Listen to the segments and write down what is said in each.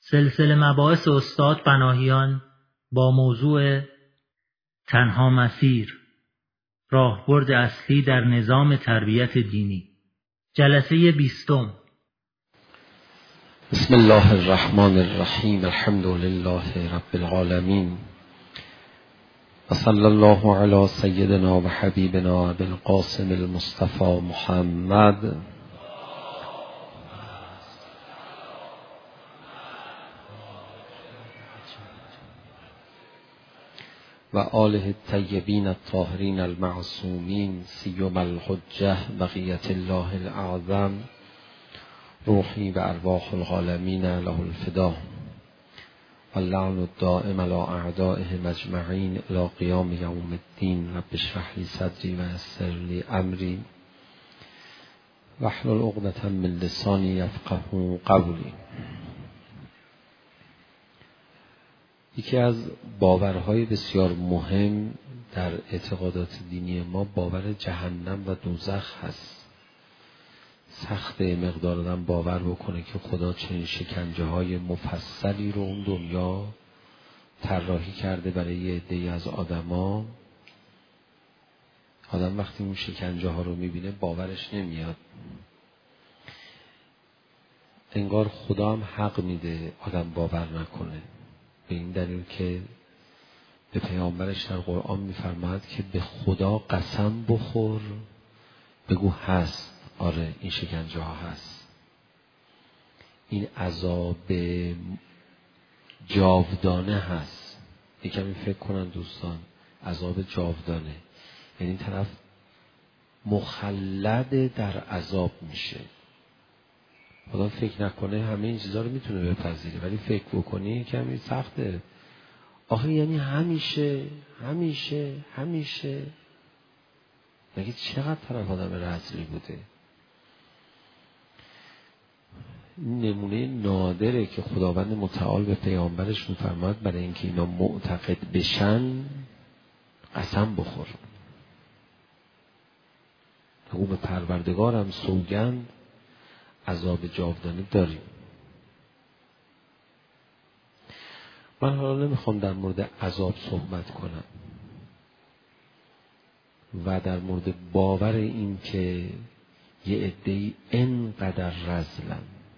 سلسله مباحث استاد پناهیان با موضوع تنها مسیر، راهبرد اصلی در نظام تربیت دینی، جلسه 20. بسم الله الرحمن الرحیم. الحمد لله رب العالمین و صلی الله علی سیدنا و حبیبنا ابی القاسم المصطفى محمد و آله الطیبین الطاهرین المعصومین سیما الحجة بقیة الله الاعظم روحی و ارواح العالمین له الفدا و اللعن الدائم علی اعدائهم اجمعین الی قیام یوم الدین. رب اشرح لی صدری و یسر لی امری واحلل عقدة من لسانی یفقهوا قولی. یکی از باورهای بسیار مهم در اعتقادات دینی ما باور جهنم و دوزخ هست. سخت مقدار آدم باور بکنه که خدا چنین شکنجه های مفصلی رو اون دنیا طراحی کرده برای یه عده‌ای از آدما. آدم وقتی اون شکنجه ها رو میبینه باورش نمیاد، انگار خدا هم حق میده آدم باور نکنه، به این دلیل که به پیامبرش در قرآن میفرماید که به خدا قسم بخور بگو هست. آره، این شکنجه ها هست، این عذاب جاودانه هست. یکمی فکر کنن دوستان، عذاب جاودانه یعنی این طرف مخلد در عذاب میشه. خدا فکر نکنه همه این چیزا رو میتونه بپذیره، ولی فکر بکنی کمی سخته. آخه یعنی همیشه همیشه همیشه. مگه چقدر طرف آدم رذلی بوده؟ نمونه نادره که خداوند متعال به پیامبرش میفرماد برای اینکه اینا معتقد بشن قسم بخور. او به پروردگارم سوگند عذاب جاودانه داریم. من حالا نمیخوام در مورد عذاب صحبت کنم و در مورد باور این که یه عده‌ای اینقدر رذلن.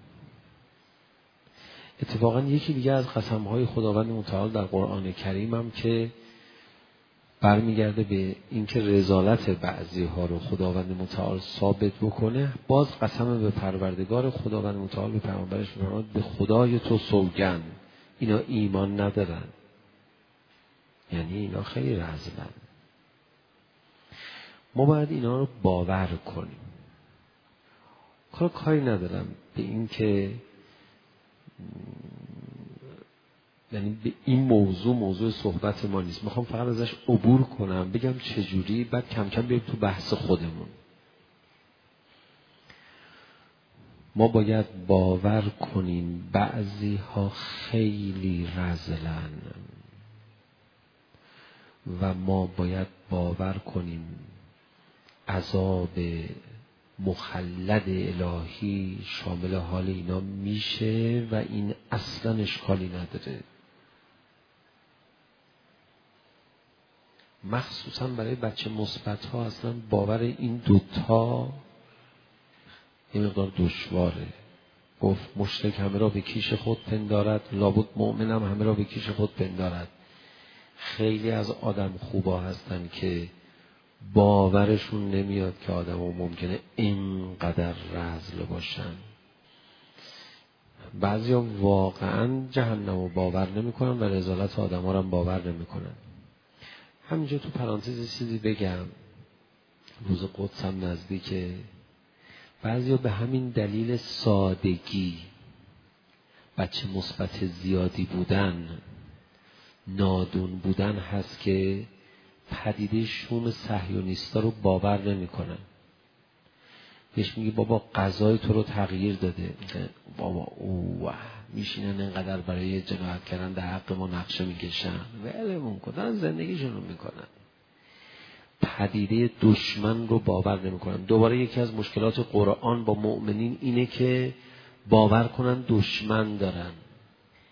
اتفاقا یکی دیگه از قسم‌های خداوند متعال در قرآن کریم هم که برمیگرده به اینکه رذالت بعضی‌ها رو خداوند متعال ثابت بکنه، باز قسم به پروردگار خداوند متعال به پیامبرش می‌فرماید به خدای تو سوگند اینا ایمان ندارن، یعنی اینا خیلی رذلن. ما باید اینا رو باور کنیم. کاری ندارم به این که یعنی به این موضوع صحبت ما نیست. میخوام فقط ازش عبور کنم، بگم چجوری، بعد کم کم بریم تو بحث خودمون. ما باید باور کنیم بعضی ها خیلی رذلن و ما باید باور کنیم عذاب مخلد الهی شامل حال اینا میشه و این اصلا اشکالی نداره. مخصوصا برای بچه مثبت ها اصلا باور این دوتا یه مقدار دشواره. گفت مشرک همه را به کیش خود پندارد، لابد مؤمن هم همه را به کیش خود پندارد. خیلی از آدم خوبا هستن که باورشون نمیاد که آدم ها ممکنه اینقدر رذل باشن. بعضی ها واقعا جهنم رو باور نمی کنن و رذالت آدم ها رو باور نمی کنن. همینجا تو پرانتز چیزی بگم، روز قدس هم نزدیکه. بعضی ها به همین دلیل سادگی، بچه مثبت زیادی بودن، نادون بودن هست که پدیده شوم صهیونیستا رو باور نمی کنن. بهش میگی بابا قضای تو رو تغییر داده، بابا اوه میشینن اینقدر برای جنایت کردن در حق ما نقشه میکشن، ولمون کن، زندگیشون رو میکنن. پدیده دشمن رو باور نمی کنن. دوباره یکی از مشکلات قرآن با مؤمنین اینه که باور کنن دشمن دارن.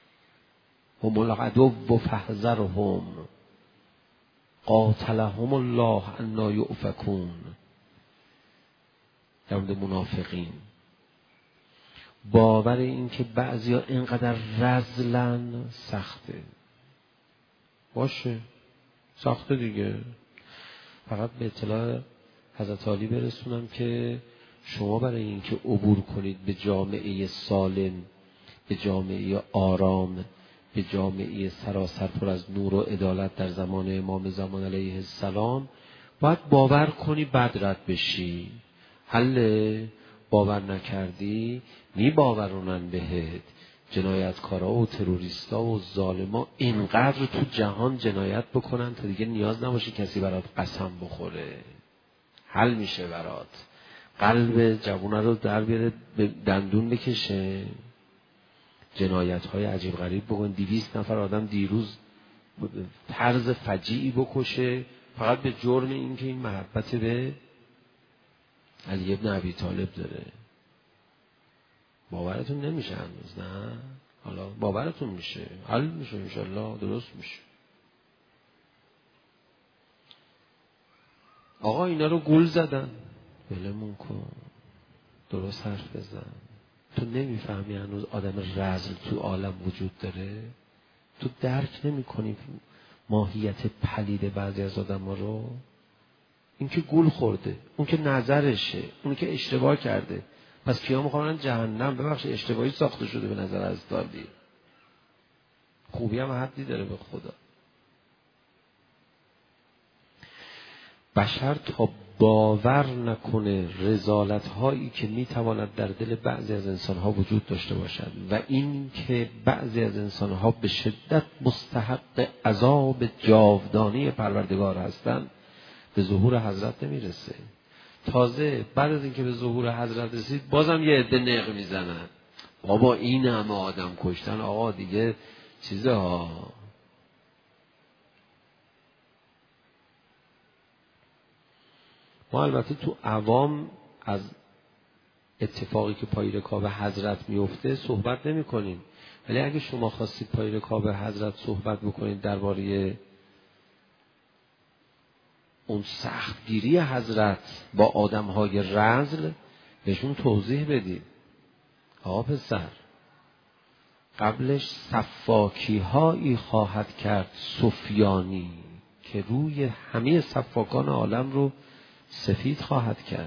هم العدو فاحذرهم قاتلهم الله انا یؤفکون. در مورد منافقین باور این که بعضیا اینقدر رذلن سخته. باشه سخته دیگه. فقط به اطلاع حضرت علی برسونم که شما برای این که عبور کنید به جامعه سالم، به جامعه آرام، به جامعه سراسر پر از نور و عدالت در زمان امام زمان علیه السلام، باید باور کنی بعد رد بشی. حل باور نکردی میباورونن بهت. جنایتکارا و تروریستا و ظالما اینقدر تو جهان جنایت بکنن تا دیگه نیاز نباشه کسی برات قسم بخوره. حل میشه برات. قلب جوونه رو در بیاره دندون بکشه. جنایت های عجیب غریب بکن. 200 نفر آدم دیروز طرز فجیعی بکشه فقط به جرم این که این محبت به علی ابن ابی طالب داره. باورتون نمیشه هنوز؟ نه حالا باورتون میشه. حل میشه انشالله. درست میشه. آقا اینا رو گول زدن، ولمون کن، درست حرف بزن. تو نمیفهمی هنوز آدم رذل تو عالم وجود داره؟ تو درک نمی کنی ماهیت پلید بعضی از آدم ها رو؟ این که گول خورده، اون که نظرشه، اون که اشتباه کرده، پس کیا میخوانن جهنم؟ ببخش اشتباهی ساخته شده به نظر از دادی. خوبی هم حدی داره به خدا. بشر تا باور نکنه رذالت هایی که میتواند در دل بعضی از انسان ها وجود داشته باشد و این که بعضی از انسان ها به شدت مستحق عذاب جاودانی پروردگار هستند، به ظهور حضرت نمیرسه. تازه بعد از اینکه به ظهور حضرت رسید بازم یه عده نق میزنن. بابا این همه آدم کشتن آقا دیگه چیزه ها. ما البته تو عوام از اتفاقی که پای رکاب حضرت میفته صحبت نمی کنیم، ولی اگه شما خواستید پای رکاب حضرت صحبت بکنید درباره اون سختگیری حضرت با آدم‌های رذل، بهشون توضیح بدید. آقا پسر قبلش سفاکی هایی خواهد کرد سفیانی که روی همه سفاکان عالم رو سفید خواهد کرد.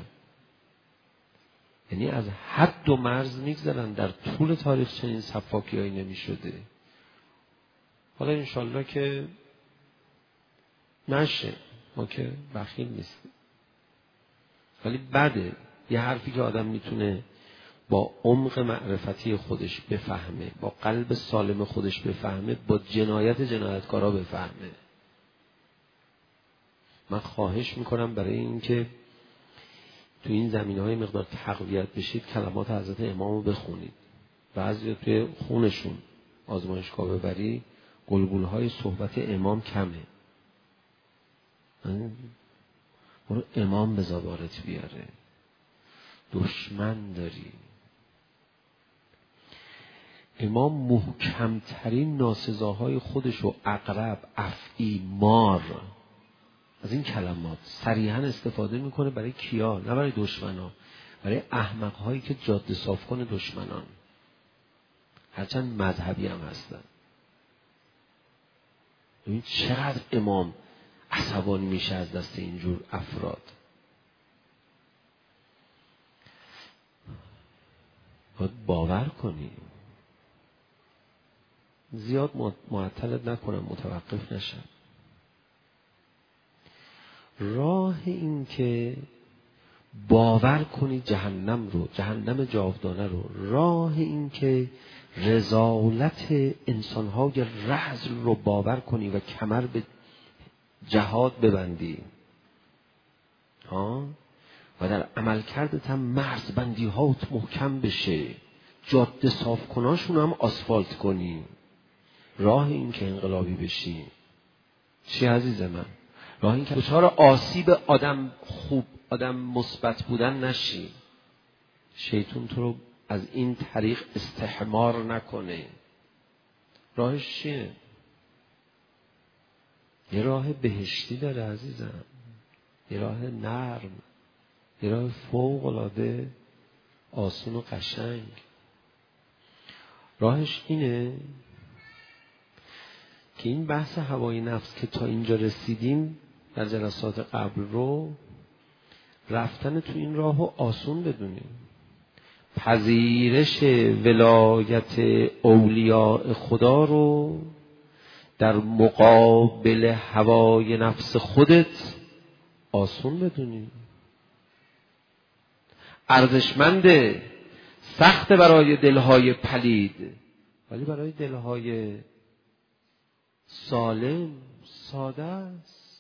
یعنی از حد و مرز میگذرن. در طول تاریخ چنین سفاکی هایی نمی شده. حالا انشالله که نشه، ما که بخیل نیستیم، ولی بده یه حرفی که آدم میتونه با عمق معرفتی خودش بفهمه، با قلب سالم خودش بفهمه، با جنایت جنایتکارا بفهمه. من خواهش میکنم برای این که تو این زمینه‌های مقدار تقویت بشید کلمات حضرت امام رو بخونید. بعضی توی خونشون آزمایشگاه ببری گلگولهای صحبت امام کمه. برو امام به زبارت بیاره. دشمن داری. امام محکمترین ناسزاهای خودشو عقرب، افعی، مار، از این کلمات صریحا استفاده میکنه. برای کیا؟ نه برای دشمنان، برای احمق‌هایی که جاده صاف کنه دشمنان، هرچند مذهبی هم هستن. ببین چقدر امام عصبانی میشه از دست اینجور افراد. باید باور کنی. زیاد معطلت نکنم، متوقف نشم. راه این که باور کنی جهنم رو، جهنم جاودانه رو، راه این که رذالت انسان‌های رذل رو باور کنی و کمر به جهاد ببندی و در عملکردت هم مرزبندی هات محکم بشه، جاده صاف کناشون هم آسفالت کنی. راه این که انقلابی بشی چی عزیز من؟ راه این که دچار آسیب آدم خوب، آدم مثبت بودن نشی. شیطان تو رو از این طریق استحمار نکنه. راهش چیه؟ یه راه بهشتی داره عزیزم، یه راه نرم، یه راه فوق العاده آسون و قشنگ. راهش اینه که این بحث هوای نفس که تا اینجا رسیدیم در جلسات قبل رو رفتن تو این راهو آسون بدونیم. پذیرش ولایت اولیاء خدا رو در مقابل هوای نفس خودت آسون بدونی. ارزشمنده، سخت برای دلهای پلید، ولی برای دلهای سالم ساده است.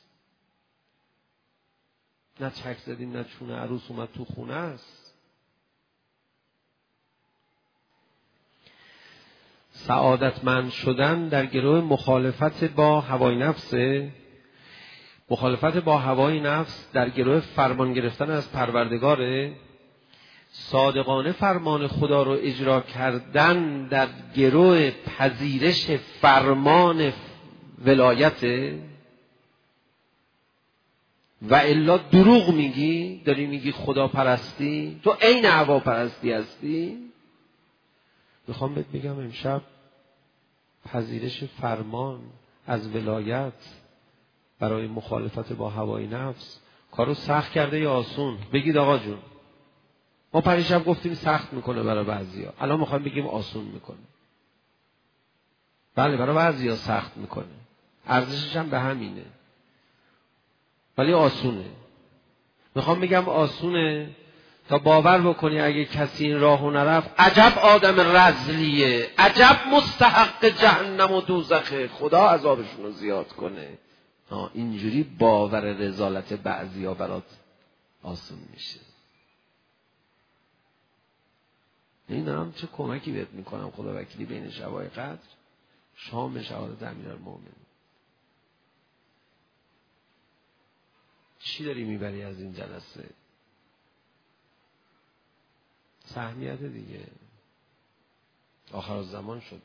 نه چک زدیم نه چونه عروس اومد تو خونه است. سعادتمند شدن در گروه مخالفت با هوای نفسه. مخالفت با هوای نفس در گروه فرمان گرفتن از پروردگاره. صادقانه فرمان خدا رو اجرا کردن در گروه پذیرش فرمان ولایت. و الا دروغ میگی، داری میگی خدا پرستی، تو عین هوا پرستی هستی. میخوام بهت بگم امشب پذیرش فرمان از ولایت برای مخالفت با هوای نفس کارو سخت کرده یا آسون؟ بگید آقا جون. ما پریشب گفتیم سخت میکنه برای بعضیا، الان میخوایم بگیم آسون میکنه. بله برای بعضیا سخت میکنه، ارزشش هم به همینه، ولی آسونه. میخوام بگم آسونه تا باور بکنی اگه کسی این راهو نرفت عجب آدم رذلیه، عجب مستحق جهنم و دوزخه، خدا عذابشون رو زیاد کنه. اینجوری باور رذالت بعضیا برات آسون میشه. نمیدونم چه کمکی بهت میکنم خدا وکیلی بین شبای قدر شام شهادت امیرالمومنین. چی داری میبری از این جلسه؟ سهمیت دیگه، آخر الزمان شده.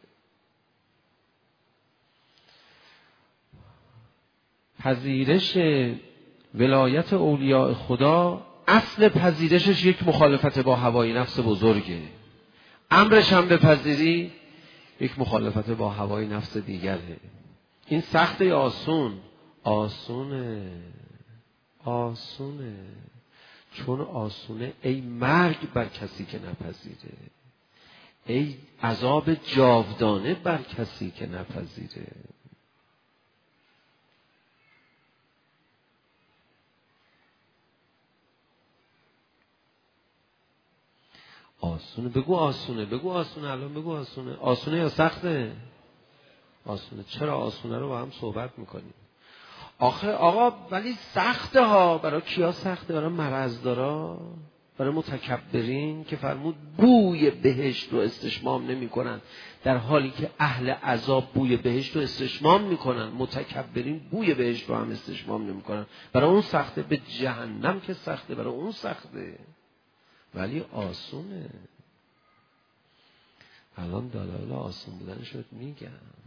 پذیرش ولایت اولیاء خدا اصل پذیرشش یک مخالفت با هوای نفس بزرگه. امرش هم بپذیری یک مخالفت با هوای نفس دیگره. این سخته یا آسون؟ آسونه. آسونه. چون آسونه ای مرگ بر کسی که نپذیره، ای عذاب جاودانه بر کسی که نپذیره. آسونه. بگو آسونه، بگو آسونه، الان بگو آسونه. آسونه یا سخته؟ آسونه. چرا آسونه رو با هم صحبت میکنیم؟ آخه آقا ولی سخته ها. برای کیا سخته؟ برای مرضدارا، برای متکبرین که فرمود بوی بهشت رو استشمام نمی کنن، در حالی که اهل عذاب بوی بهشت رو استشمام میکنن. متکبرین بوی بهشت رو هم استشمام نمی کنن. برای اون سخته. به جهنم که سخته، برای اون سخته، ولی آسونه. الان دلایل آسون بودن شد میگم.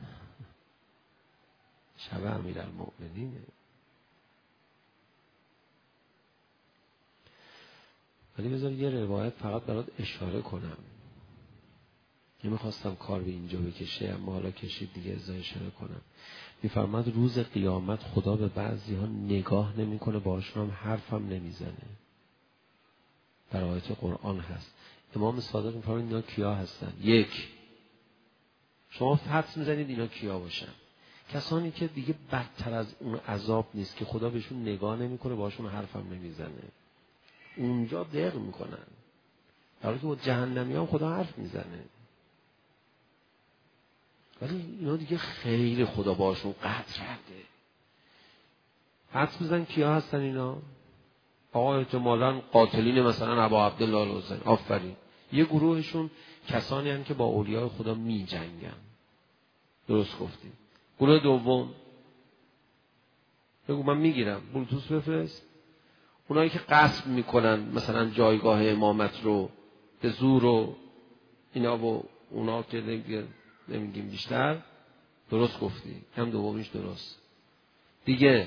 شب امیرالمومنینه. ولی بذار یه روایت فقط برات اشاره کنم. نمیخواستم کار به اینجا بکشه اما حالا کشید دیگه، ازای اشاره کنم. میفرماد روز قیامت خدا به بعضی ها نگاه نمیکنه، باشون هم حرفم نمیزنه. در آیات قرآن هست. امام صادق میفرماید اینا کیا هستن؟ یک، شما حدس میزنید اینا کیا باشن؟ کسانی که دیگه بدتر از اون عذاب نیست که خدا بهشون نگاه نمیکنه، باشون حرفم نمیزنه، اونجا دق میکنن، در حالی که با جهنمی هم خدا حرف میزنه. ولی اینا دیگه خیلی خدا باشون قطع کرده. حدس بزن کیا هستن اینا؟ آقا احتمالاً قاتلین مثلا ابا عبدالله الحسین. آفرین. یه گروهشون کسانی هستن که با اولیاء خدا می جنگن. درست گفتیم. گروه دوم بگو من میگیرم، بلوتوث بفرست. اونایی که غصب میکنن مثلا جایگاه امامت رو به زور و اینا و اونا که نمیگیم بیشتر، درست گفتی، هم دومیش درست. دیگه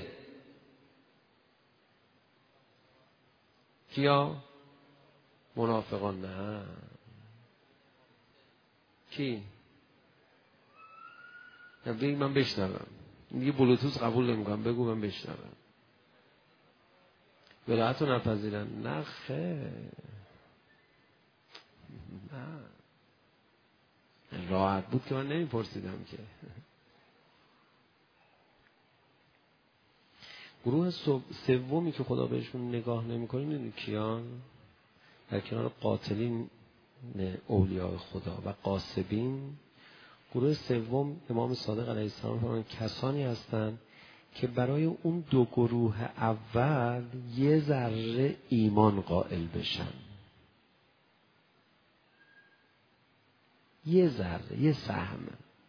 کیا؟ منافقان. نه کی؟ بگی من بشنوم. دیگه بلوتوث قبول نمیکنم، بگو من بشنوم. ولایت رو نپذیرن. نه خیر، نه راحت بود که من نمیپرسیدم که. گروه سومی که خدا بهشون نگاه نمیکنه میدونی کیان؟ در کنار قاتلین اولیاء خدا و قاصبین، گروه سوم امام صادق علیه السلام فرمودن کسانی هستند که برای اون دو گروه اول یه ذره ایمان قائل بشن. یه ذره، یه سهم.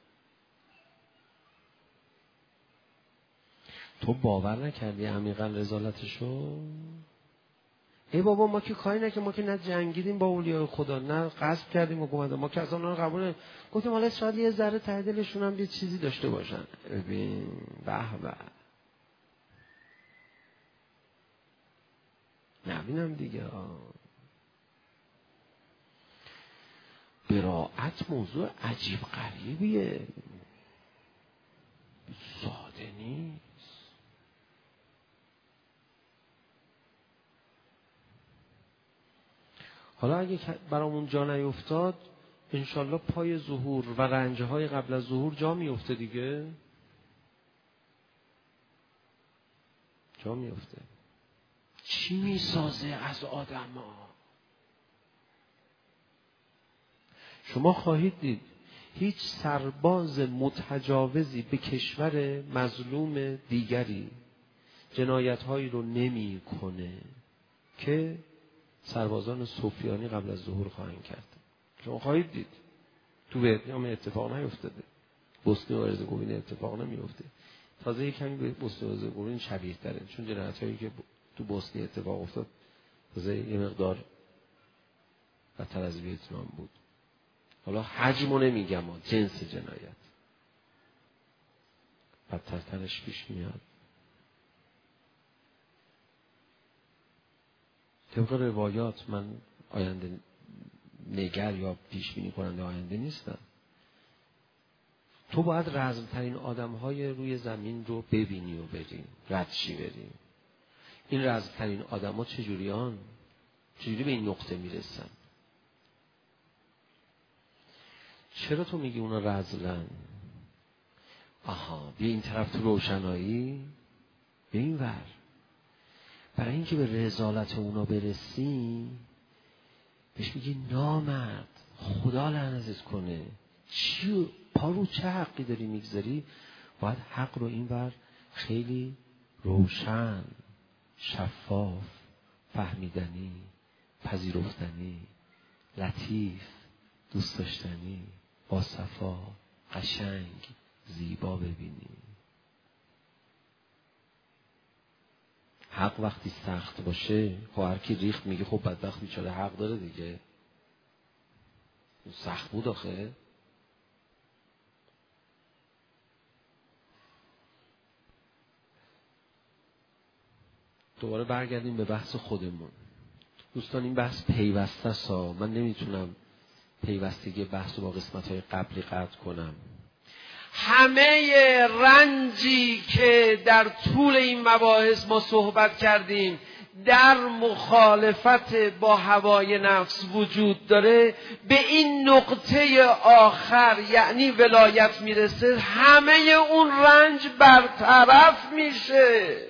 تو باور نکردی عمیقا رسالتشو؟ ای بابا ما که کاری نکردیم، ما که نه جنگیدیم با اولیاء خدا، نه غصب کردیم حکومت، ما که اصلا اون رو قبول نمی‌کنیم. گفتیم حالا شاید یه ذره ته دلشون هم یه چیزی داشته باشن. ببین به به، نبینم دیگه. براءت موضوع عجیب غریبیه، ساده نیست. حالا اگه برامون جا نیفتاد، انشالله پای ظهور و رنجهای قبل از ظهور جا میفته دیگه. جا میفته. چی میسازه از آدم ها؟ شما خواهید دید هیچ سرباز متجاوزی به کشور مظلوم دیگری جنایت‌هایی رو نمی کنه که سربازان سفیانی قبل از ظهور خواهند کرد. شما خواهید دید تو ویتنام اتفاق نیفتاده، بوسنی و هرزگوین اتفاق نمیفته. تازه یک کمی به بوسنی و هرزگوین شبیه تره، چون جنایت‌هایی که تو بوسنی اتفاق افتاد تازه یه مقدار بدتر از ویتنام بود. حالا حجمو نمیگم، جنس جنایت بدترش پیش میاد. طبق روایات، من آینده نگر یا پیش بینی کننده آینده نیستم، تو باید رزمترین آدم‌های روی زمین رو ببینی و بریم ردشی بریم. این رزمترین آدم‌ها چجوری به این نقطه میرسن؟ چرا تو میگی اونا رذلن؟ آها، بیا این طرف تو روشنایی، بیا این ور. برای اینکه به رذالت اونا برسی بهش میگی نامرد، خدا لعنتت کنه، چی پارو چه حقی داری میگذاری؟ باید حق رو این ور خیلی روشن، شفاف، فهمیدنی، پذیرفتنی، لطیف، دوست داشتنی، با صفا، قشنگ، زیبا ببینی. حق وقتی سخت باشه، خب هر کی ریخت میگه خب بدبخت بیچاره حق داره دیگه. سخت بود آخه. دوباره برگردیم به بحث خودمون. دوستان این بحث پیوسته است. من نمیتونم پیوستگی بحث رو با قسمت‌های قبلی قطع کنم. همه رنجی که در طول این مباحث ما صحبت کردیم در مخالفت با هوای نفس وجود داره، به این نقطه آخر یعنی ولایت میرسه، همه اون رنج برطرف میشه.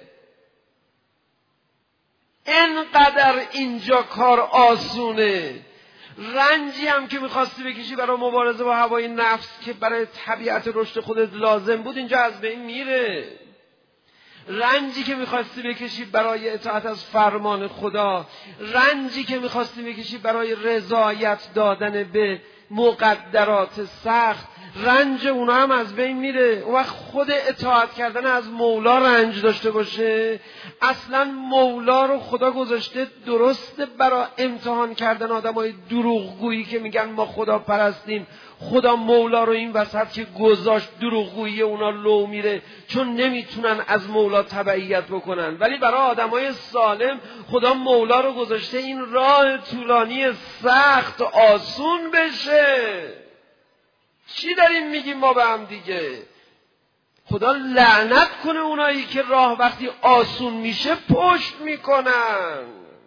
اینقدر اینجا کار آسونه. رنجی هم که میخواستی بکشی برای مبارزه با هوای نفس که برای طبیعت رشد خودت لازم بود، اینجا از بین میره. رنجی که میخواستی بکشی برای اطاعت از فرمان خدا، رنجی که میخواستی بکشی برای رضایت دادن به مقدرات سخت، رنج اونا هم از بین میره. اون وقت خود اطاعت کردن از مولا رنج داشته باشه. اصلا مولا رو خدا گذاشته درسته برای امتحان کردن آدمای دروغگویی که میگن ما خدا پرستیم. خدا مولا رو این وسط که گذاشت دروغگویی اونا لو میره، چون نمیتونن از مولا تبعیت بکنن. ولی برای آدمای سالم خدا مولا رو گذاشته این راه طولانی سخت آسون بشه. چی داریم میگیم ما به هم دیگه؟ خدا لعنت کنه اونایی که راه وقتی آسون میشه پشت میکنن.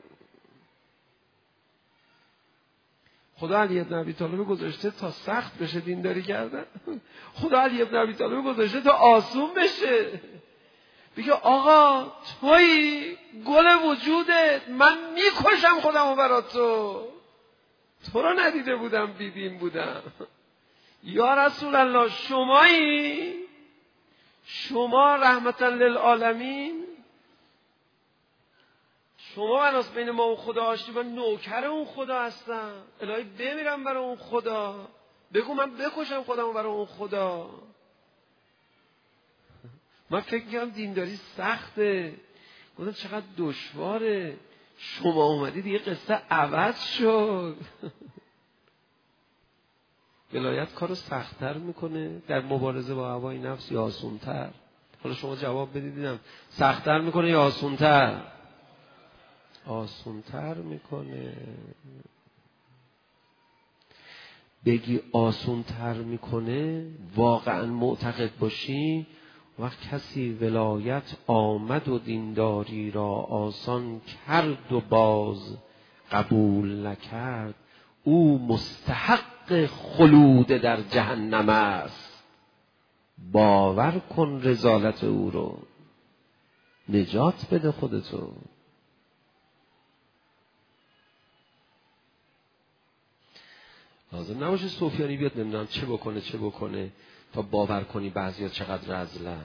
خدا علی بن ابی طالب گذاشته تا سخت بشه دینداری کردن. خدا علی بن ابی طالب گذاشته تا آسون بشه. بگه آقا تویی گل وجودت، من میکشم خودمو برا تو رو ندیده بودم بیدین بودم. یا رسول الله شمایی؟ شما رحمتا للعالمین؟ شما بناس بین ما و خدا آشتی؟ من نوکر اون خدا هستم، الهی بمیرم برای اون خدا، بگو من بکشم خودمو برای اون خدا. من فکر میکنم دینداری سخته، گفتم چقدر دشواره. شما اومدید یه قصه عوض شد. ولایت کارو سخت‌تر میکنه، در مبارزه با هوای نفس یا آسون‌تر؟ حالا شما جواب بدید دیدم. سخت‌تر میکنه یا آسون‌تر؟ آسون‌تر میکنه. بگی آسون‌تر میکنه واقعا معتقد باشی، وقت کسی ولایت آمد و دینداری را آسان کرد و باز قبول نکرد، او مستحق خلود در جهنم است. باور کن رسالت او رو، نجات بده خودتو. لازم نباشه سفیانی بیاد نمیدونم چه بکنه تا باور کنی بعضیا چقدر رذلن.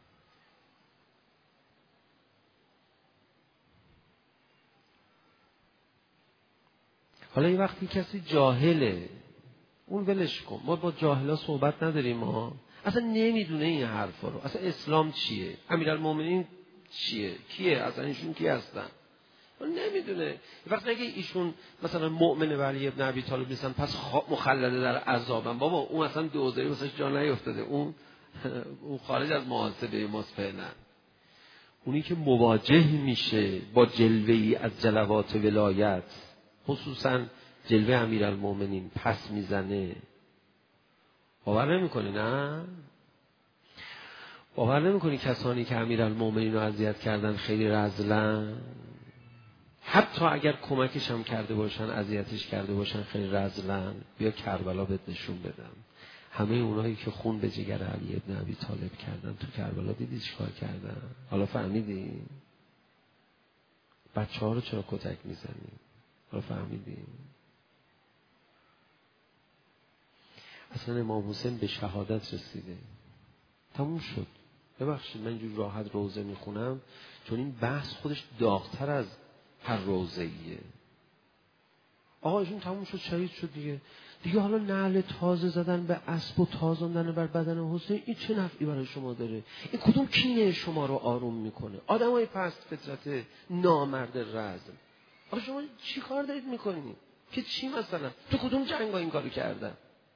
حالا یه وقتی کسی جاهله، اون ولش کن، ما با جاهلا صحبت نداریم. ما اصلا نمیدونه این حرفا رو، اصلا اسلام چیه، امیرالمومنین چیه، کیه، اصلا ایشون کی هستن نمیدونه. وقتی نگه ایشون مثلا مؤمن و علی ابن ابی طالب نیستن پس مخلده در عذابن، بابا اون اصلا دوزاری واسش جا نیافتاده، اون خارج از محاسبه ماست فعلا. اونی که مواجه میشه با جلوه‌ای از جلوات ولایت، خصوصا جلوه امیرالمومنین، پس میزنه. باور نمیکنی؟ نه باور نمیکنی کسانی که امیرالمومنین رو اذیت کردن خیلی رذلن؟ حتی اگر کمکش هم کرده باشن، اذیتش کرده باشن، خیلی رذلن. بیا کربلا بهت نشون بدم. همه اونایی که خون به جگر علی ابن ابی طالب کردن تو کربلا دیدی چیکار کردن؟ حالا فهمیدی؟ بچه‌ها رو چرا کتک میزنی؟ حالا فهمیدی؟ اصلا امام حسین به شهادت رسیده، تموم شد. ببخشید من اینجور راحت روزه میخونم چون این بحث خودش داغ‌تر از هر روزه‌ایه. آقا ایشون تموم شد، شهید شد دیگه حالا نعل تازه زدن به اسب و تازاندن بر بدن حسین این چه نفعی برای شما داره؟ این کدوم کینه شما رو آروم میکنه؟ آدمای پست فطرت نامرد رزم، آقا شما چی کار دارید میکنید؟ که چی مثلا؟ تو کدوم جنگا این کارو کردن؟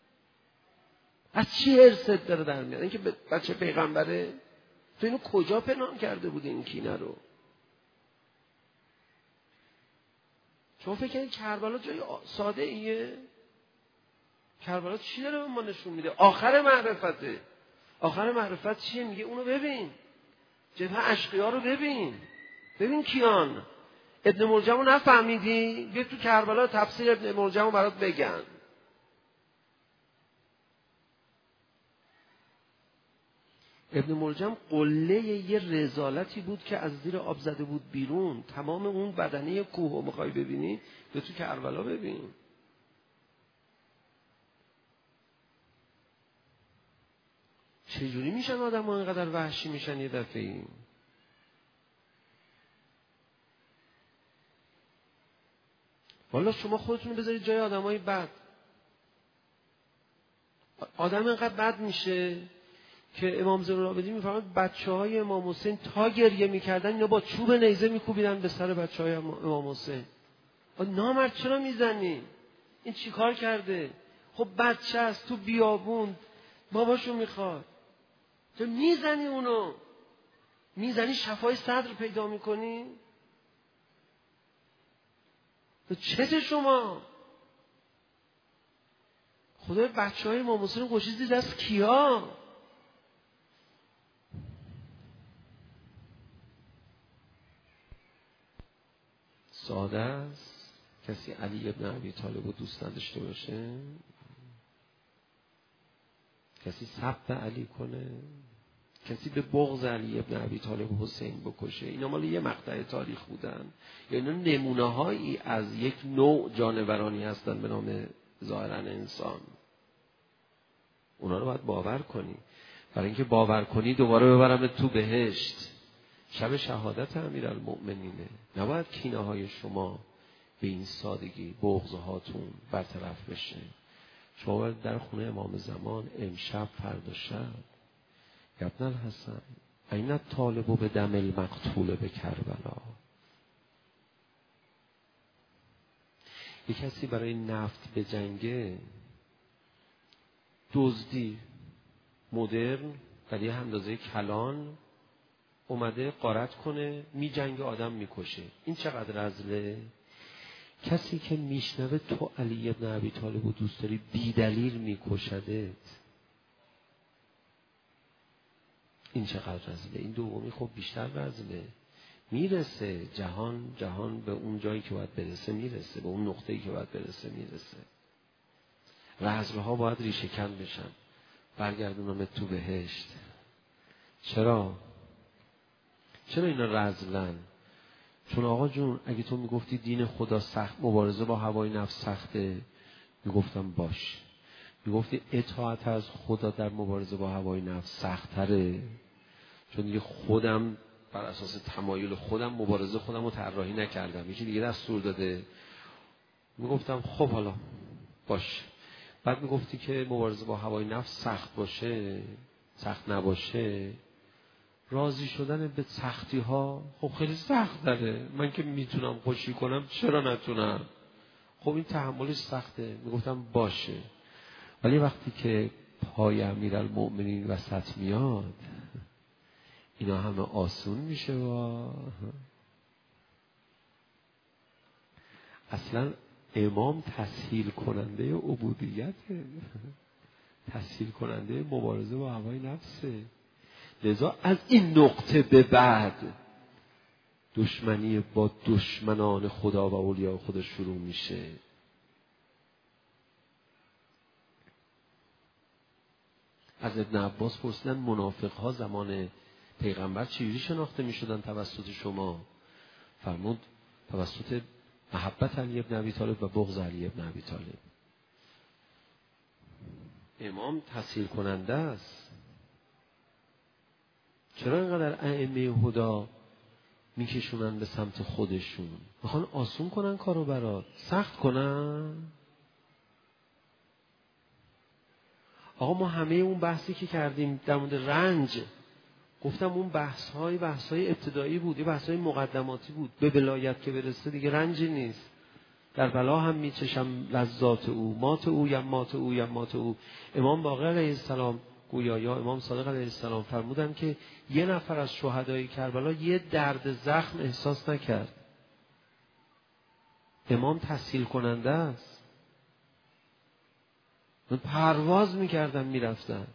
از چی حرصت داره در میاد؟ این که بچه پیغمبره؟ تو اینو کجا پنهان کرده بودی این کینه رو؟ شما فکر کنید کربلا جای ساده ایه؟ کربلا چی داره به ما نشون میده؟ آخر معرفته. آخر معرفت چیه؟ میگه اونو ببین، جبهه اشقیا رو ببین کیان. ابن ملجم رو نفهمیدی؟ بیا تو کربلا تفسیر ابن ملجم رو برات بگن. ابن ملجم قله یه رذالتی بود که از زیر آب زده بود بیرون. تمام اون بدنه کوه رو میخوای ببینی؟ بیا تو کربلا ببین. چجوری میشن آدم ها اینقدر وحشی میشن یه دفعه این؟ والا شما خودتون بذارید جای آدم های بد. آدم اینقدر بد میشه که امام زین العابدین میفرماد بچه‌های امام حسین تا گریه میکردن اینا با چوب نیزه میکوبیدن به سر بچه‌های امام حسین. نامرد چرا میزنی؟ این چی کار کرده؟ خب بچه است تو بیابون باباشو میخواد، تو میزنی اونو، میزنی شفای صدر پیدا میکنی؟ تو چته شما؟ خدای بچه‌های امام حسین گوشیزی دست کیا؟ ساده است کسی علی ابن ابی طالب رو دوست نداشته باشه؟ کسی سب علی کنه؟ کسی به بغض علی ابن ابی طالب و حسین بکشه؟ اینا مال یه مقطع تاریخ بودن یا اینا نمونه هایی از یک نوع جانورانی هستن به نام ظاهرا انسان؟ اونا رو باید باور کنی. برای اینکه باور کنی دوباره ببرم تو بهشت. شب شهادت امیرالمؤمنینه. نباید کینه های شما به این سادگی بغض هاتون برطرف بشه. شما باید در خونه امام زمان امشب فردا شب ابن الحسن این طالب به دم المقتول به کربلا. یک کسی برای نفت به جنگه، دزدی مدرن در یه اندازه کلان اومده غارت کنه، می جنگ آدم میکشه. این چقدر رذله؟ کسی که میشنوه تو علی ابن ابی طالب و دوست داری بی دلیل میکشدت، این چقدر رذله؟ این دومی خب بیشتر رذله. میرسه جهان به اون جایی که باید برسه میرسه، به اون نقطه‌ای که باید برسه میرسه. رذل‌ها باید ریشه کن بشن، برگردونم تو بهشت. چرا اینا رذلن؟ چون آقا جون اگه تو میگفتی دین خدا سخت، مبارزه با هوای نفس سخته، میگفتم باش. میگفتی اطاعت از خدا در مبارزه با هوای نفس سخت‌تره، چون دیگه خودم بر اساس تمایل خودم مبارزه خودم رو طراحی نکردم، یکی دیگه دستور داده. میگفتم خب حالا باش. بعد میگفتی که مبارزه با هوای نفس سخت باشه، سخت نباشه، راضی شدن به سختی ها خب خیلی سخت داره. من که میتونم خوشی کنم چرا نتونم؟ خب این تحملش سخته. میگفتم باشه، ولی وقتی که پای امیرالمؤمنین وسط میاد اینا همه آسون میشه. اصلا امام تسهیل کننده عبودیته، تسهیل کننده مبارزه با هوای نفسه. لذا از این نقطه به بعد دشمنی با دشمنان خدا و اولیاء خدا شروع میشه. از ابن عباس پرسیدن منافق‌ها زمان پیغمبر چجوری شناخته میشدن توسط شما؟ فرمود توسط محبت علی ابن ابی طالب و بغض علی ابن ابی طالب. امام تسهیل کننده است. چرا اینقدر ائمه هدا میکشونن به سمت خودشون؟ میخوان آسون کنن کارو برات، سخت کنن. آقا ما همه اون بحثی که کردیم در مورد رنج، گفتم اون بحث‌های ابتدایی بود، بحث‌های مقدماتی بود. به ولایت که برسه دیگه رنجی نیست. در بلا هم میچشم لذات او، مات او یمات او یمات او. امام باقر علیه السلام گویا یا امام صادق علیه السلام فرمودن که یه نفر از شهدای کربلا یه درد زخم احساس نکرد. امام تسهیل کننده است. من پرواز میکردن میرفتن.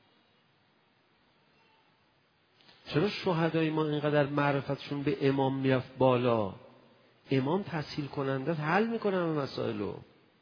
چرا شهدای ما اینقدر معرفتشون به امام میرفت بالا؟ امام تسهیل کننده، حل میکنه همه مسائلو.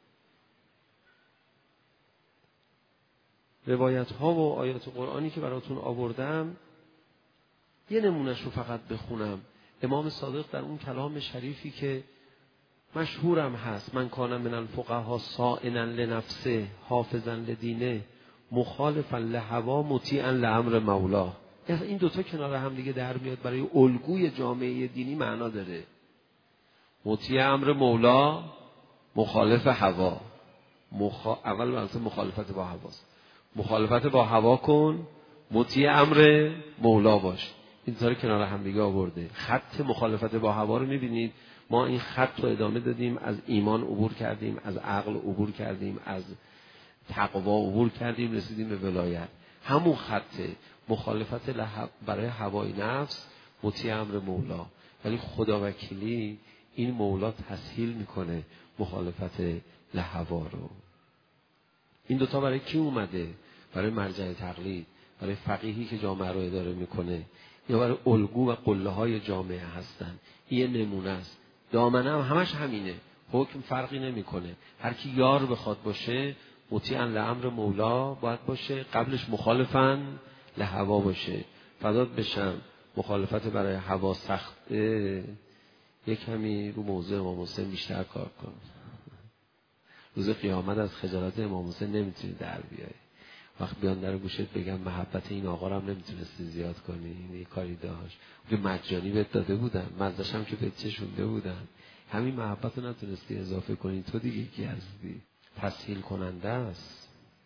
روایت ها و آیات قرآنی که براتون آوردم یه نمونهش رو فقط بخونم. امام صادق در اون کلام شریفی که مشهورم هست، من کان من الفقهاء صائنا لنفسه حافظا لدینه مخالفا لهوا مطیعا لامر مولاه. این دوتا کنار هم دیگه در میاد، برای الگوی جامعه دینی معنا داره. مطیع امر مولا، مخالف هوا. اول واسه مخالفت با هواست. مخالفت با هوا کن، مطیع امر مولا باش. این طور کنار هم دیگه آورده. خط مخالفت با هوا رو میبینید، ما این خط رو ادامه دادیم، از ایمان عبور کردیم، از عقل عبور کردیم، از تقوا عبور کردیم، رسیدیم به ولایت. همون خط مخالفت برای هوای نفس، مطیع امر مولا. ولی خداوکیلی این مولا تسهیل میکنه مخالفت لهوا رو. این دوتا برای کی اومده؟ برای مرجع تقلید، برای فقیهی که جامعه رو اداره میکنه، یا برای الگو و قله های جامعه هستن. این نمونه است. دامنه هم همش همینه، حکم فرقی نمیکنه. هر کی یار بخواد باشه مطیعاً لامر مولا باید باشه، قبلش مخالفاً لهوا باشه. فدات بشم مخالفت برای هوا سخته، یک کمی رو موضوع امام حسین بیشتر کار کن. روز قیامت از خجالت امام حسین نمیتونی در بیای. وقت بیان در گوشت بگم محبت این آقا رو هم نمیتونستی زیاد کنی، این یه کاری داشت که مجانی بهت داده بودن، مزدش هم که بهت چشونده بودن، همین محبت رو نتونستی اضافه کنی، تو دیگه کی هستی؟ تسهیل کننده است.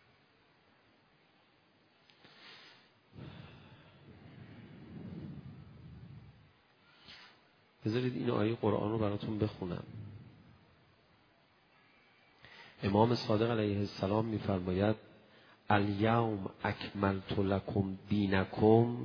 بذارید این آیه قرآن رو براتون بخونم. امام صادق علیه السلام میفرماید الیوم اکملت لکم دینکم،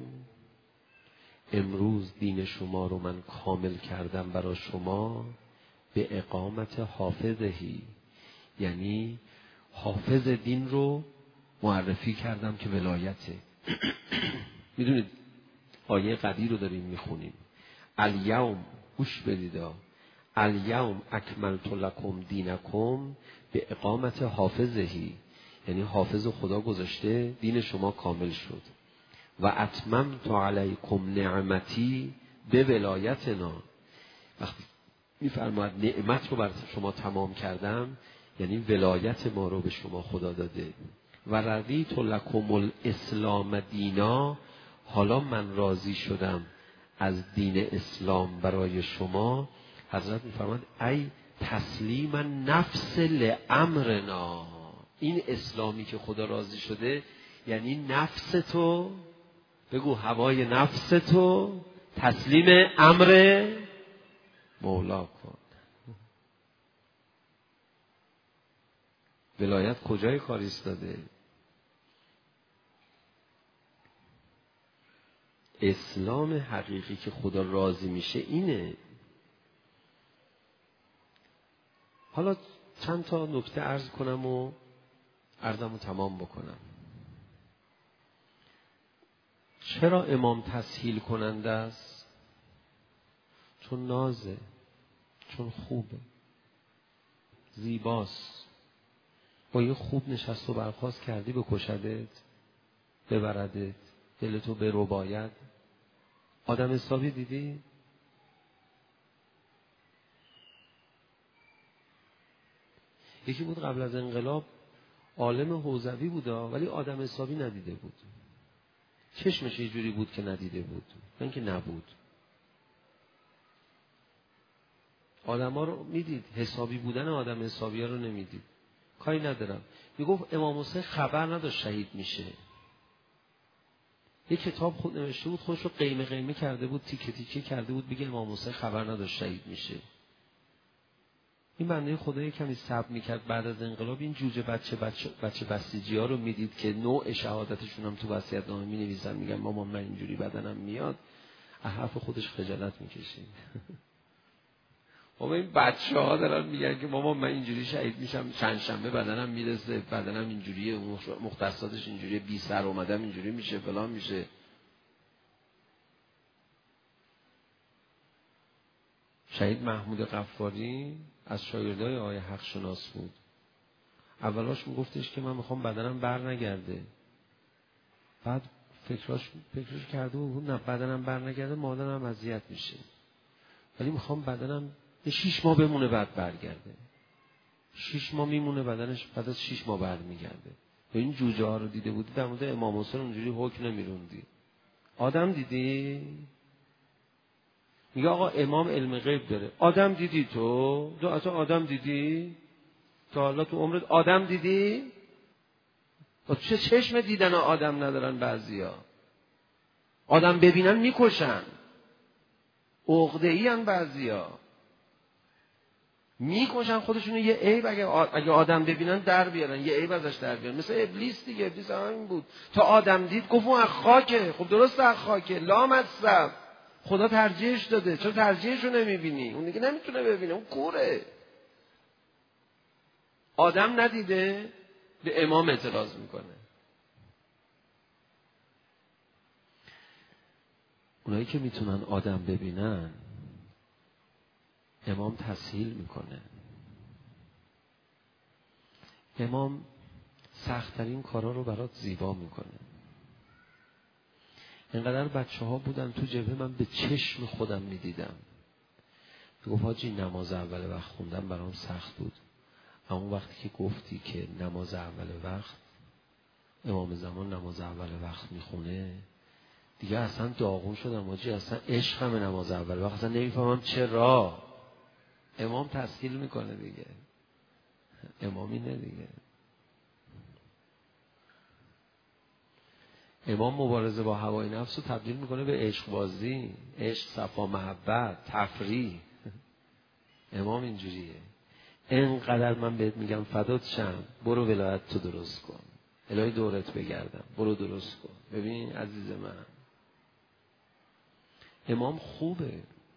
امروز دین شما رو من کامل کردم برای شما، به اقامت حافظهی، یعنی حافظ دین رو معرفی کردم که ولایته. میدونید آیه قدیر رو داریم میخونیم، الیوم، گوش بدید، الیوم اکملت لکم دینکم به اقامت حافظهی، یعنی حافظ خدا گذاشته دین شما کامل شد. و اتممت علیکم نعمتی به ولایتنا، وقتی میفرماید نعمت رو بر شما تمام کردم یعنی ولایت ما رو به شما خدا داده. و رضیت لکم الاسلام دینا، حالا من راضی شدم از دین اسلام برای شما. حضرت میفرماید ای تسلیم نفس لامرنا، این اسلامی که خدا راضی شده یعنی نفس تو، بگو هوای نفس تو تسلیم امر مولا کن. ولایت کجای کار ایستاده؟ اسلام حقیقی که خدا راضی میشه اینه. حالا چند تا نکته عرض کنم و عرضمو تمام بکنم. چرا امام تسهیل کننده است؟ چون نازه، چون خوبه، زیباست. با یه خوب نشست و برخاست کردی بکشدت، ببردت، دلتو برباید. آدم حسابی دیدی؟ یکی بود قبل از انقلاب عالم حوزوی بود ولی آدم حسابی ندیده بود. چشمش یه جوری بود که ندیده بود، من که نبود. آدم ها رو میدید، حسابی بودن آدم حسابی ها رو نمیدید. کاری ندارم. میگفت امام حسین خبر نداشت شهید میشه. یه کتاب خود نوشته بود، خودش رو قیمه قیمه کرده بود، تیکه تیکه کرده بود، بگه امام حسین خبر نداشت شهید میشه. این بنده خدا یه کمی صبر میکرد. بعد از انقلاب این جوجه بچه بسیجی ها رو میدید که نوع شهادتشون هم تو وصیت‌نامه مینویسن، میگن مامان من اینجوری بدنم میاد، از حرف خودش خجالت میکشید. بابا این بچه ها دارن میگن که مامان من اینجوری شهید میشم، چند شنبه بدنم میرسه، بدنم اینجوریه، مختصاتش اینجوریه، بی سر اومدم اینجوری میشه، فلان میشه. شهید محمود غفاری از شاگردای آقای حق شناس بود. اولاش میگفتش که من میخوام بدنم بر نگرده. بعد فکرش کرده بود نه بدنم بر نگرده مادرم اذیت میشه، ولی میخوام بدنم 6 ماه بمونه بعد برگرده. 6 ماه میمونه بدنش، بعد از 6 ماه برمیگرده. به این جوجه ها رو دیده بودی در مورد امام حسین اونجوری حکم نمیروندی. آدم دیدی؟ میگه آقا امام علم غیب داره. آدم دیدی تو اصلا آدم دیدی؟ تا حالا تو عمرت آدم دیدی؟ با چه چشم دیدن آدم ندارن بعضیا. آدم ببینن میکشن. عقده‌ای ان بعضیا. میکشن خودشونو یه عیب اگه آدم ببینن در بیارن، یه عیب ازش در بیارن. مثل ابلیس دیگه. ابلیس همین بود. تا آدم دید گفت اون از خاکه. خب درسته از خاکه. لامصب. خدا ترجیحش داده. چرا ترجیحشو نمیبینی؟ اون دیگه نمیتونه ببینه. اون کوره. آدم ندیده به امام اعتراض میکنه. اونایی که میتونن آدم ببینن امام تسهیل میکنه. امام سخت‌ترین کارا رو برات زیبا میکنه. اینقدر بچه ها بودن تو جبهه من به چشم خودم میدیدم. گفت حاجی نماز اول وقت خوندن برام سخت بود. اما وقتی که گفتی که نماز اول وقت امام زمان نماز اول وقت میخونه دیگه اصلا داغون شدم حاجی. اصلا عشقم نماز اول وقت. اصلا نمیفهمم چرا. امام تسهیل میکنه دیگه. امام اینه دیگه. امام مبارزه با هوای نفس رو تبدیل میکنه به عشق بازی، عشق، صفا، محبت، تفریح. امام اینجوریه. اینقدر من بهت میگم فدات شم، برو ولایت تو درست کن، الهی دورت بگردم، برو درست کن. ببین عزیز من، امام خوبه.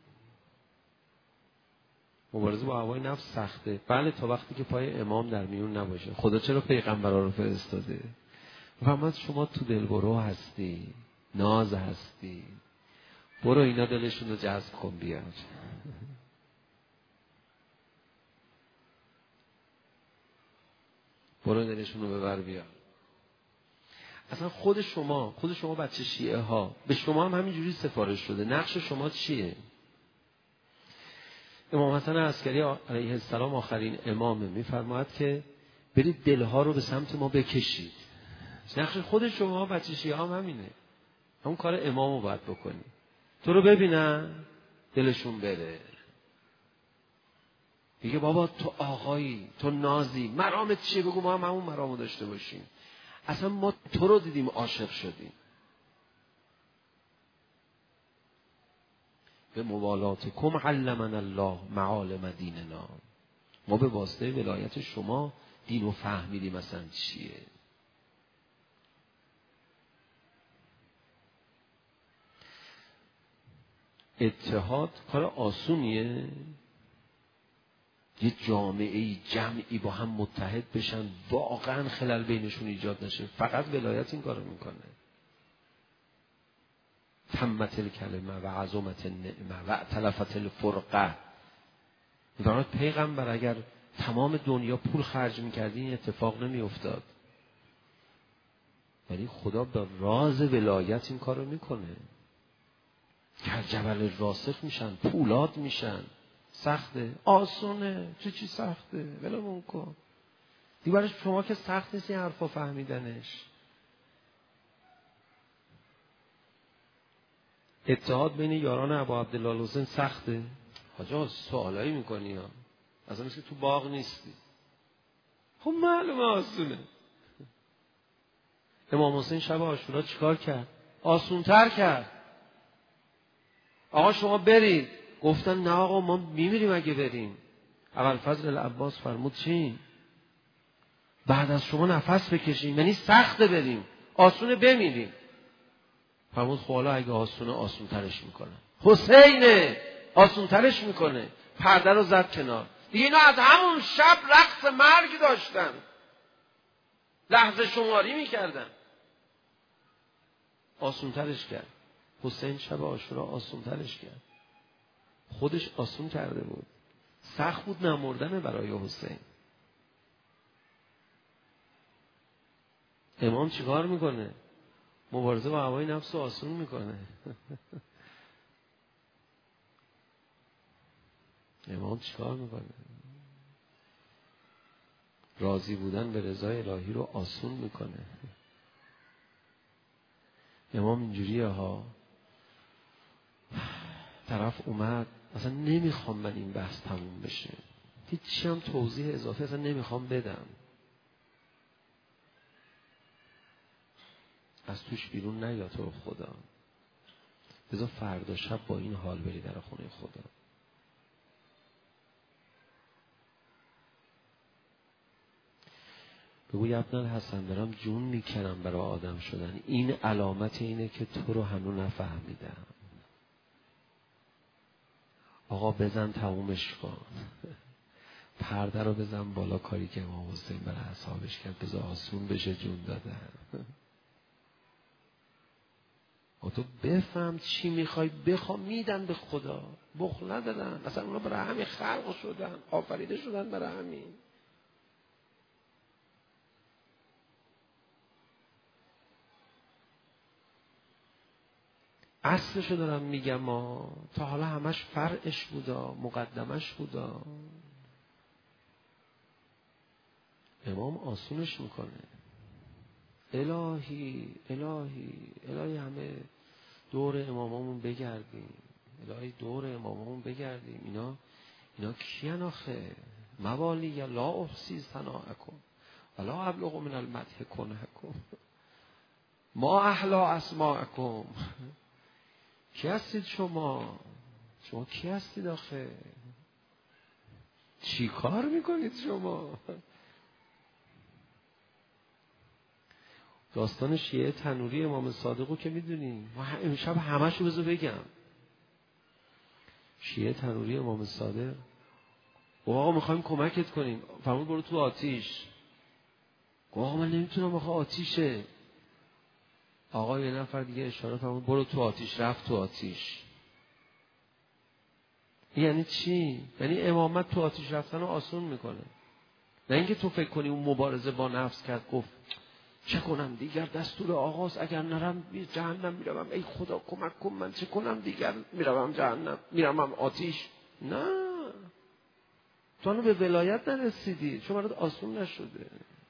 مبارزه با هوای نفس سخته، بله، تا وقتی که پای امام در میون نباشه. خدا چرا پیغمبرا رو فرستاده؟ محمد شما تو دلبرو هستی، ناز هستی، برو اینا دلشون رو جذب کن بیار. برو دلشون رو ببر بیار. اصلا خود شما بچه شیعه ها، به شما هم همینجوری سفارش شده. نقش شما چیه؟ امام حسن عسکری علیه السلام آخرین امامه، میفرماید که برید دلها رو به سمت ما بکشید. نقش خود شما بچه شیعه هم همینه. همون کار امامو باید بکنی. تو رو ببینن دلشون بره. دیگه بابا تو آقایی، تو نازی، مرامت چیه؟ بگو ما هم همون مرامو داشته باشیم. اصلا ما تو رو دیدیم عاشق شدیم. به موالاتکم علمنا الله معالم دیننا. ما به واسطه ولایت شما دین رو فهمیدیم مثلا چیه. اتحاد کار آسونیه؟ یه جامعه جمعی با هم متحد بشن، واقعا خلل بینشون ایجاد نشه. فقط ولایت این کارو میکنه. تمت الکلمه و عظمت النعمه و تلفت الفرقه. میگه پیغمبر اگر تمام دنیا پول خرج میکردی این اتفاق نمیافتاد. ولی خدا به راز ولایت این کارو میکنه. که جبل راسخ میشن، پولاد میشن. سخته؟ آسونه. چی سخته؟ ولمون کن. دیگه برای شما که سخت نیست این حرفا فهمیدنش. اتحاد بین یاران ابا عبدالله الحسین سخته؟ حاجا سوالایی میکنی ها، اصلا مثل تو باغ نیستی. خب معلومه آسونه. امام حسین شب عاشورا چیکار کرد؟ آسونتر کرد. آقا شما برید. گفتن نه آقا ما میمیریم اگه بریم. ابوالفضل العباس فرمود چی؟ بعد از شما نفس بکشیم، یعنی سخته بریم، آسونه بمیریم. فرمود خب حالا اگه آسونه آسونترش میکنه. حسینه آسونترش میکنه. پرده رو زد کنار. دیگه اینا از همون شب رقص مرگ داشتن، لحظه شماری میکردن. آسونترش کرد. حسین شب عاشورا آسونترش کرد. خودش آسون کرده بود. سخت بود نمردن برای حسین. امام چیکار میکنه؟ مبارزه با هوای نفس رو آسون میکنه. امام چیکار میکنه؟ راضی بودن به رضای الهی رو آسون میکنه. امام اینجوریه ها. طرف اومد، اصلا نمیخوام من این بحث تموم بشه، هیچی هم توضیح اضافه اصلا نمیخوام بدم. از توش بیرون نیا تو خدا. بذار فردا شب با این حال بری در خونه خدا. بگو یا ابن الحسن دارم جون میکنم برای آدم شدن. این علامت اینه که تو رو هنوز نفهمیدم. آقا بزن تمومش کن. پرده رو بزن بالا، کاری که امام حسین برای اصحابش کرد بذار آسون بشه جون دادن. تو بفهم چی میخوای بخوا، میدن به خدا، بخل ندارن. مثلا اونا برای همین خلق شدن، آفریده شدن برای همین. اصلشو دارم میگم، ما تا حالا همش فرعش بودا، مقدمش بودا. امام آسونش میکنه. الهی الهی الهی همه دور اماممون بگردیم، الهی دور اماممون بگردیم. اینا کیان آخه؟ موالی یا لا احصی ثناءکم ولا ابلغ من المدح کنحکم ما احلا اسماءکم. کی هستید شما کی هستید آخه؟ چی کار میکنید شما؟ داستان شیعه تنوری امام صادقو که میدونی، ما امشب همشو بذار بگم. شیعه تنوری امام صادق، آقا میخوایم کمکت کنیم، فرمود برو تو آتیش. آقا من نمیتونم، آقا آتیشه. آقا یه نفر دیگه اشاره فرمود برو تو آتیش، رفت تو آتیش. یعنی چی؟ یعنی امامت تو آتیش رفتن رو آسون میکنه. نه اینکه تو فکر کنی اون مبارزه با نفس کرد، گفت چه کنم دیگر دستور آقاست، اگر نرم جهنم میروم، ای خدا کمک کن، من چه کنم دیگر، میروم جهنم، میروم آتیش. نه، تو هنوز به ولایت نرسیدی، چون برات آسون نشده.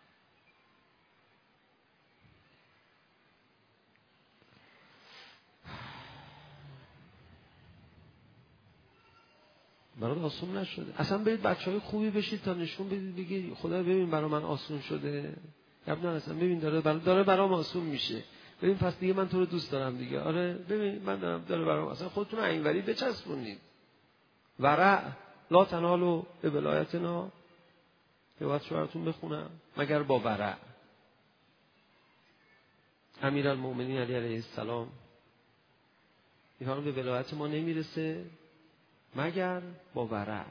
برات آسون نشده. اصلا برید بچهای خوبی بشید تا نشون بدید، بگید خدا ببین برای من آسون شده. ابن اصلا ببین داره برام آسون میشه. ببین پس دیگه من تو رو دوست دارم دیگه. آره ببین من داره برام. اصلا خودتون رو اینوری بچسبونید. ورع لا تنالوا به ولایتنا. روایت شو براتون بخونم. مگر با ورع. امیرالمومنین علی علیه السلام میگه به ولایت ما نمیرسه مگر با ورع.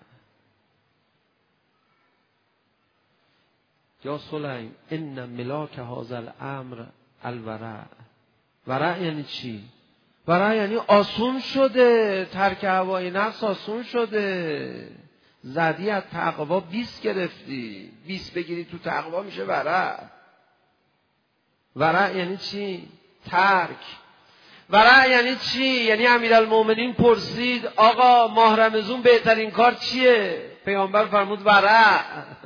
یا سلیم ان ملاک هذا الامر الورع. ورع یعنی چی؟ ورع یعنی آسون شده، ترک هوای نفس آسون شده. زدی از تقوا 20 گرفتی، 20 بگیری تو تقوا میشه ورع. ورع یعنی چی؟ ترک. ورع یعنی چی؟ یعنی امیرالمومنین پرسید آقا ماه رمضان بهترین کار چیه؟ پیامبر فرمود ورع.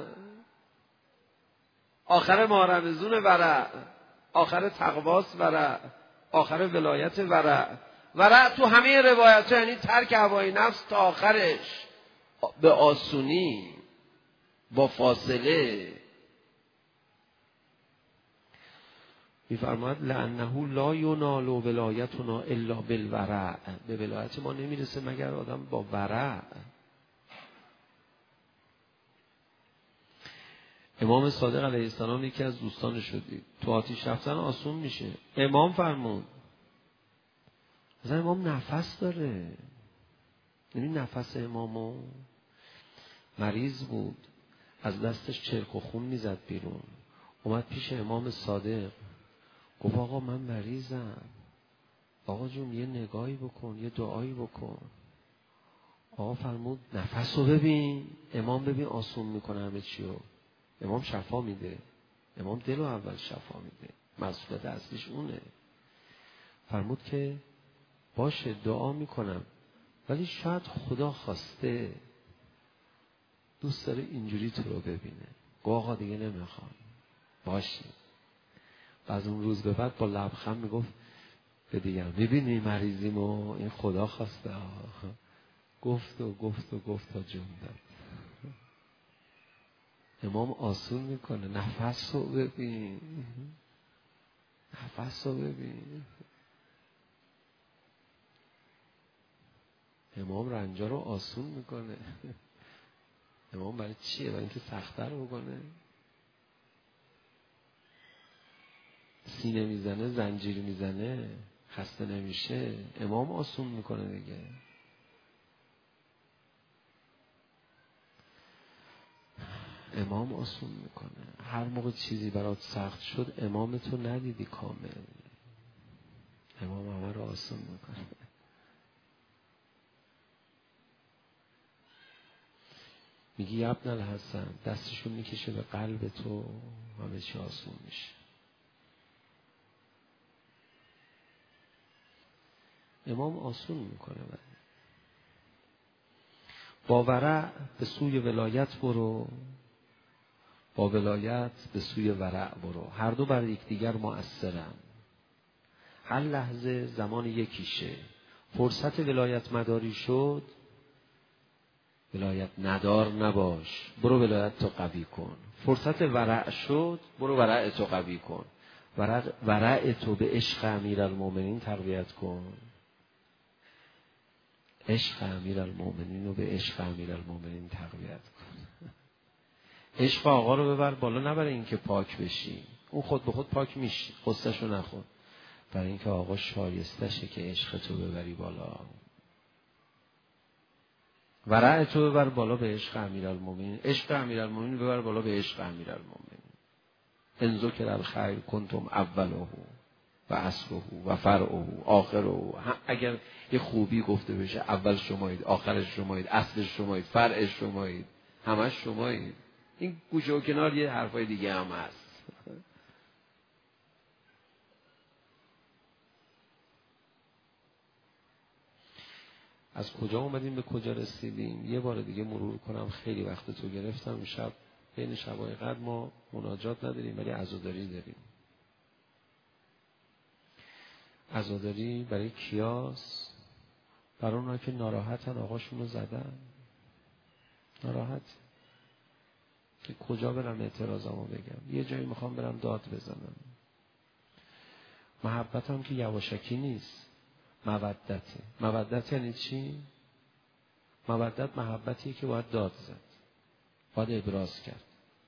آخر ماه رمضان ورع، آخر تقواست ورع، آخر ولایت ورع. ورع تو همه روایت ها یعنی ترک هوای نفس تا آخرش، به آسونی، با فاصله. میفرماید لانه لا ینال ولایتنا الا بالورع. به ولایت ما نمیرسه مگر آدم با ورع. امام صادق علیه السلام یکی از دوستان شدید، تو آتیش رفتن آسون میشه. امام فرمود، مثلا امام نفس داره، یعنی نفس امامو مریض بود، از دستش چرک و خون میزد بیرون. اومد پیش امام صادق گفت آقا من مریضم، آقا جون یه نگاهی بکن، یه دعایی بکن. آقا فرمود نفس رو ببین. امام ببین آسون میکنه همه چی رو. امام شفا میده. امام دل رو اول شفا میده، مسئولیت اصلیش اونه. فرمود که باشه دعا میکنم، ولی شاید خدا خواسته دوست داره اینجوری تو رو ببینه. آقا دیگه نمیخوام. باشه. از اون روز به بعد با لبخند میگفت به دیگران میبینی مریضیمو این خدا خواسته. گفت تا جون داد. امام آسون میکنه. نفس رو ببین، نفس رو ببین. امام رنجا رو آسون میکنه. امام برای چیه؟ برای اینکه سخت‌تر بکنه. سینه میزنه، زنجیر میزنه، خسته نمیشه. امام آسون میکنه دیگه. امام آسون میکنه. هر موقع چیزی برات سخت شد امام تو ندیدی کامل. امام همه رو آسون میکنه. میگی ابن الحسن دستشون میکشه به قلب تو، همه چی آسون میشه. امام آسون میکنه. با ورع به سوی ولایت برو، با ولایت به سوی ورع برو. هر دو بر یکدیگر مؤثرن. هر لحظه زمان یکیشه. فرصت ولایت مداری شد، ولایت ندار نباش، برو ولایت تو قوی کن. فرصت ورع شد، برو ورع تو قوی کن. ورع تو به عشق امیرالمومنین تقویت کن. عشق امیرالمومنین رو به عشق امیرالمومنین تقویت کن. عشق آقا رو ببر بالا، نه برای اینکه پاک بشی، اون خود به خود پاک میشی، قصه‌شو نخون. برای اینکه آقا شایستشه که عشق تو ببری بالا. ورع تو ببر بالا به عشق امیرالمومنین، عشق امیرالمومنین ببر بالا به عشق امیرالمومنین. ان ذکر الخیر کنتم اوله و اصله و فرعه آخره. اگر یه خوبی گفته بشه اول شمایید، آخرش شمایید، اصلش شمایید، فرعش شمایید، همش شمایید. این گوشه و کنار یه حرفای دیگه هم هست. از کجا اومدیم به کجا رسیدیم؟ یه بار دیگه مرور کنم، خیلی وقت تو گرفتم. شب بین شبای قدر ما مناجات نداریم ولی عزاداری داریم. عزاداری برای کیاس؟ برای اونها که ناراحتن، آقاشون رو زدن، ناراحت که کجا برم اعتراضمو بگم، یه جایی میخوام برم داد بزنم. محبتم که یواشکی نیست، مودته. مودت یعنی چی؟ مودت محبتیه که باید داد زد، باید ابراز کرد.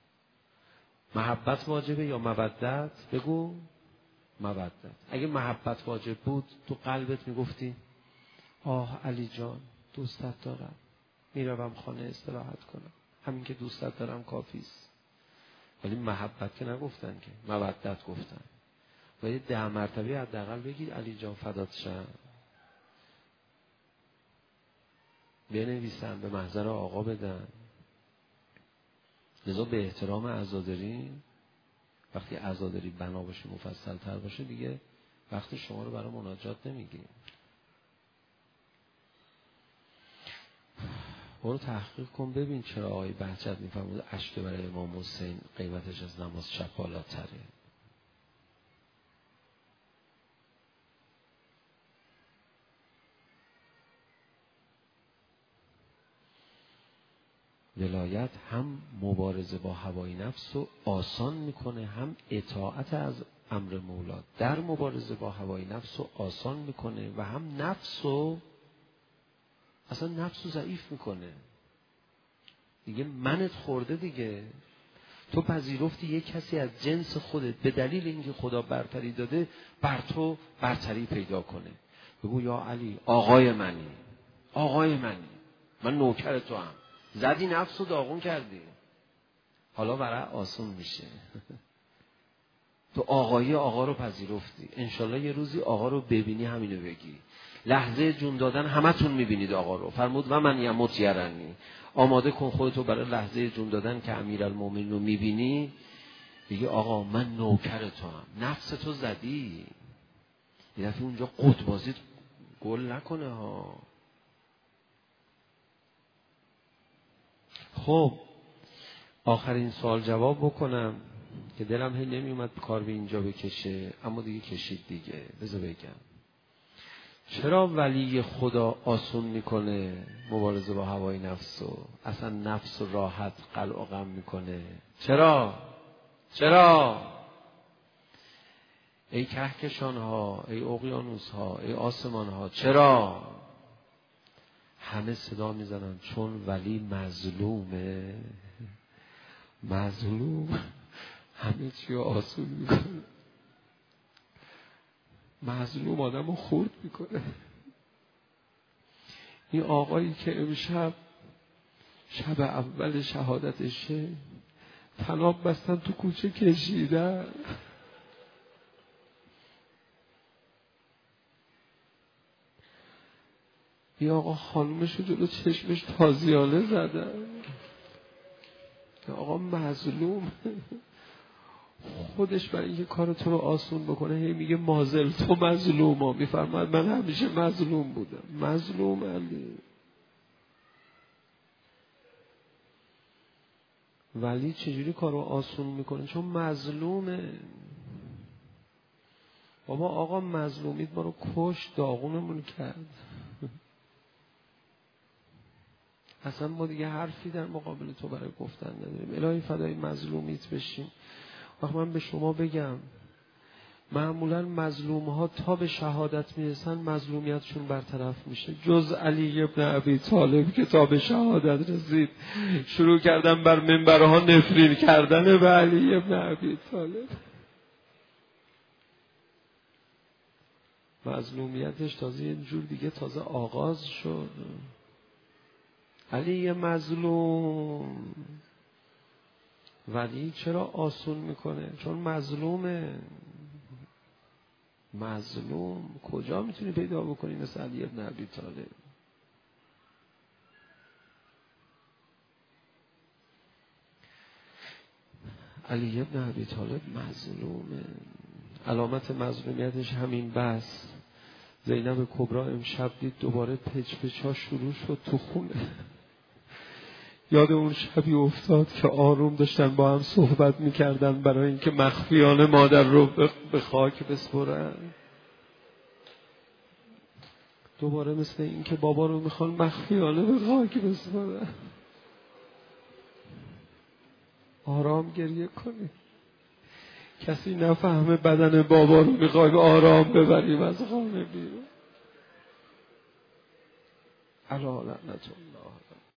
محبت واجبه یا مودت؟ بگو مودت. اگه محبت واجب بود تو قلبت میگفتی آه علی جان دوستت دارم، میروم خانه استراحت کنم، همین که دوستت دارم کافیست. ولی محبت که نگفتن، که مودت گفتن. ولی 10 مرتبه حداقل بگید علی جان فدات شم، بنویسن به محضر آقا بدن. لذا به احترام عزاداری، وقتی عزاداری بنا باشه مفصل تر باشه دیگه وقت شما رو برای مناجات نمیگیریم. برو تحقیق کن ببین چرا آقای بهجت میفرمود اشک برای امام حسین قیمتش از نماز شب بالاتره. ولایت هم مبارزه با هوای نفس رو آسان میکنه، هم اطاعت از امر مولا در مبارزه با هوای نفس رو آسان میکنه، و هم نفس رو اصلا نفس رو ضعیف میکنه. دیگه منت خورده دیگه. تو پذیرفتی یک کسی از جنس خودت به دلیل اینکه خدا برتری داده بر تو برتری پیدا کنه. بگو یا علی آقای منی، آقای منی، من نوکر تو هم. زدی نفس رو داغون کردی، حالا برای آسون میشه. تو آقایی آقا رو پذیرفتی، انشالله یه روزی آقا رو ببینی همینو بگی. لحظه جون دادن همتون میبینید آقا رو. فرمود و من یموت یرنی، آماده کن خودتو برای لحظه جون دادن که امیرالمومنین رو میبینی بگی آقا من نوکر تو هم. نفس تو زدی، یه دفعه اونجا قطبازیت گل نکنه ها. خب آخرین سوال جواب بکنم که دلم هی نمی اومد کار به اینجا بکشه، اما دیگه کشید دیگه. بذار بگم چرا ولی خدا آسون میکنه مبارزه با هوای نفس و اصلا نفس و راحت قلع و غم میکنه؟ چرا؟ ای کهکشان ها، ای اقیانوس ها، ای آسمان ها، چرا؟ همه صدا میزنن چون ولی مظلومه. مظلوم همه چی رو آسون میکنه. مظلوم آدم رو خورد میکنه. این آقایی که امشب شب اول شهادتشه طناب بستن تو کوچه کشیدن، این آقا خانومشو جلو چشمش تازیانه زدن. این آقا مظلوم خودش برای اینکه کار تو رو آسون بکنه هی میگه مازل تو مظلوم ها. میفرماید من همیشه مظلوم بودم. مظلوم علی. ولی چجوری کار رو آسون میکنه؟ چون مظلومه. بابا آقا مظلومیت ما رو کش، داغونمون کرد. اصلا ما دیگه حرفی در مقابل تو برای گفتن نداریم. الهی فدای مظلومیت بشیم. وقت من به شما بگم معمولا مظلوم ها تا به شهادت میرسن مظلومیتشون برطرف میشه. جز علی ابن ابی طالب که تا به شهادت رسید شروع کردن بر منبرها نفرین کردن به علی ابن ابی طالب. مظلومیتش تازه یه جور دیگه تازه آغاز شد. علی مظلوم. ولی چرا آسون میکنه؟ چون مظلومه. مظلوم کجا میتونی پیدا بکنی مثل علی ابن ابی طالب؟ علی ابن ابی طالب مظلومه. علامت مظلومیتش همین بس. زینب کبرا امشب دید دوباره پچ‌پچ‌ها شروع شد تو خونه. یاد اون شبی افتاد که آروم داشتن با هم صحبت میکردن برای اینکه مخفیانه مادر رو به خاک بسپرن. دوباره مثل این که بابا رو میخوان مخفیانه به خاک بسپرن. آرام گریه کنی. کسی نفهمه بدن بابا رو میخوایم آرام ببریم از خانه بیرون. علی لعنت الله.